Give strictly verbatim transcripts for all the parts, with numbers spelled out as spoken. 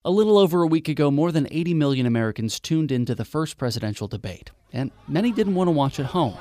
A little over a week ago, more than eighty million Americans tuned into the first presidential debate, and many didn't want to watch at home.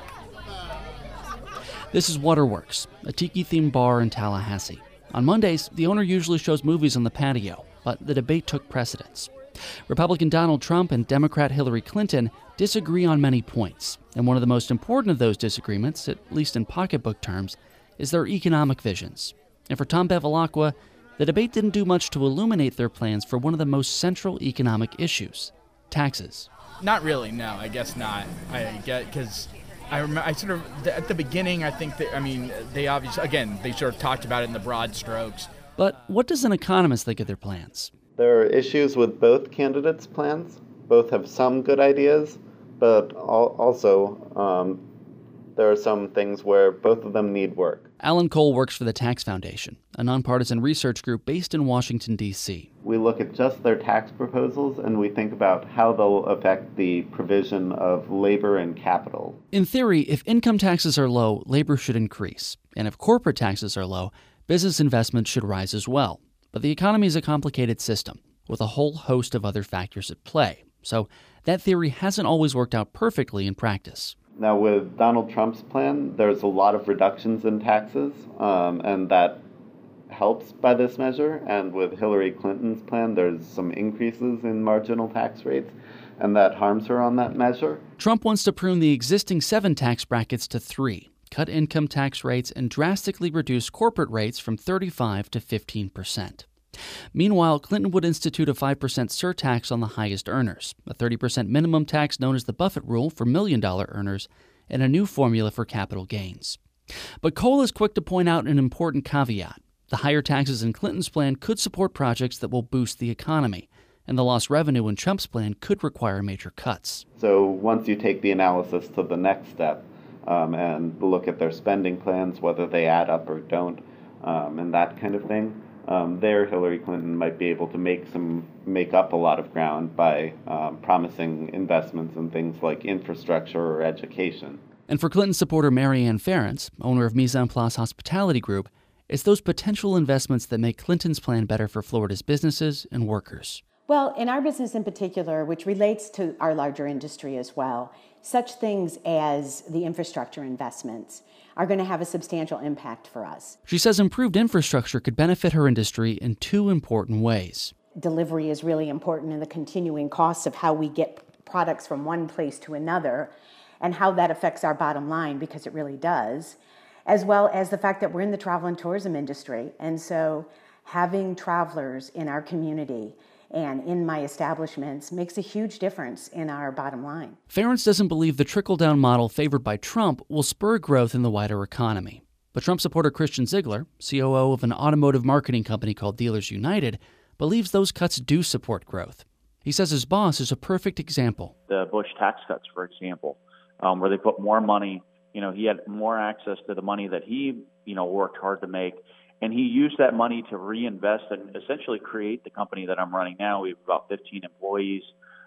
This is Waterworks, a tiki-themed bar in Tallahassee. On Mondays, the owner usually shows movies on the patio, but the debate took precedence. Republican Donald Trump and Democrat Hillary Clinton disagree on many points, and one of the most important of those disagreements, at least in pocketbook terms, is their economic visions. And for Tom Bevilacqua, the debate didn't do much to illuminate their plans for one of the most central economic issues, taxes. Not really, no, I guess not. I get, because I remember, I sort of, at the beginning, I think that, I mean, they obviously, again, they sort of talked about it in the broad strokes. But what does an economist think of their plans? There are issues with both candidates' plans. Both have some good ideas, but also um, there are some things where both of them need work. Alan Cole works for the Tax Foundation, a nonpartisan research group based in Washington, D C. We look at just their tax proposals and we think about how they'll affect the provision of labor and capital. In theory, if income taxes are low, labor should increase. And if corporate taxes are low, business investment should rise as well. But the economy is a complicated system with a whole host of other factors at play. So that theory hasn't always worked out perfectly in practice. Now, with Donald Trump's plan, there's a lot of reductions in taxes, um, and that helps by this measure. And with Hillary Clinton's plan, there's some increases in marginal tax rates, and that harms her on that measure. Trump wants to prune the existing seven tax brackets to three, cut income tax rates, and drastically reduce corporate rates from thirty-five to fifteen percent. Meanwhile, Clinton would institute a five percent surtax on the highest earners, a thirty percent minimum tax known as the Buffett rule for million-dollar earners, and a new formula for capital gains. But Cole is quick to point out an important caveat. The higher taxes in Clinton's plan could support projects that will boost the economy, and the lost revenue in Trump's plan could require major cuts. So once you take the analysis to the next step um, and look at their spending plans, whether they add up or don't, um, and that kind of thing, Um, there, Hillary Clinton might be able to make some make up a lot of ground by um, promising investments in things like infrastructure or education. And for Clinton supporter Marianne Ferentz, owner of Mise en Place Hospitality Group, it's those potential investments that make Clinton's plan better for Florida's businesses and workers. Well, in our business in particular, which relates to our larger industry as well, such things as the infrastructure investments are going to have a substantial impact for us. She says improved infrastructure could benefit her industry in two important ways. Delivery is really important in the continuing costs of how we get products from one place to another and how that affects our bottom line, because it really does, as well as the fact that we're in the travel and tourism industry. And so having travelers in our community and in my establishments makes a huge difference in our bottom line. Ferentz doesn't believe the trickle-down model favored by Trump will spur growth in the wider economy. But Trump supporter Christian Ziegler, C O O of an automotive marketing company called Dealers United, believes those cuts do support growth. He says his boss is a perfect example. The Bush tax cuts, for example, um, where they put more money, you know, he had more access to the money that he, you know, worked hard to make. And he used that money to reinvest and essentially create the company that I'm running now. We have about fifteen employees.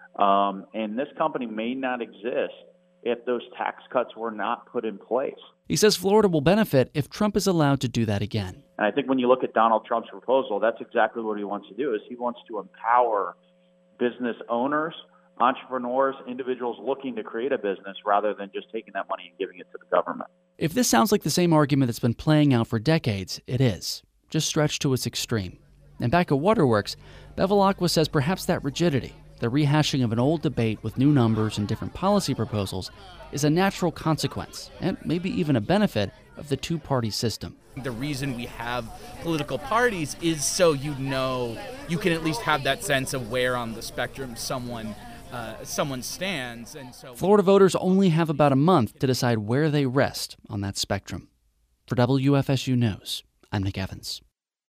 Um, and this company may not exist if those tax cuts were not put in place. He says Florida will benefit if Trump is allowed to do that again. And I think when you look at Donald Trump's proposal, that's exactly what he wants to do, is he wants to empower business owners, entrepreneurs, individuals looking to create a business rather than just taking that money and giving it to the government. If this sounds like the same argument that's been playing out for decades, it is, just stretched to its extreme. And back at Waterworks, Bevilacqua says perhaps that rigidity, the rehashing of an old debate with new numbers and different policy proposals, is a natural consequence, and maybe even a benefit, of the two-party system. The reason we have political parties is so you know, you can at least have that sense of where on the spectrum someone Uh, someone stands. And so Florida voters only have about a month to decide where they rest on that spectrum. For W F S U News, I'm Nick Evans.